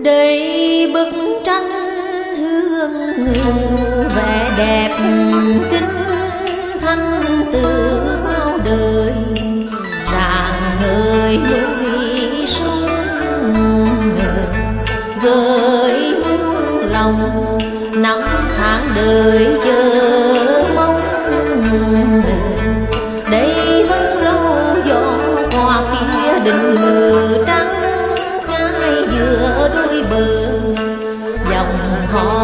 đây bức tranh hương vẻ đẹp kinh thanh từ bao đời, rạng ngời núi sông gợi muôn lòng, năm tháng đời chờ mong. Đây vẫn lâu gió hoa kia đỉnh ngự trắng, ngay giữa đôi bờ dòng họ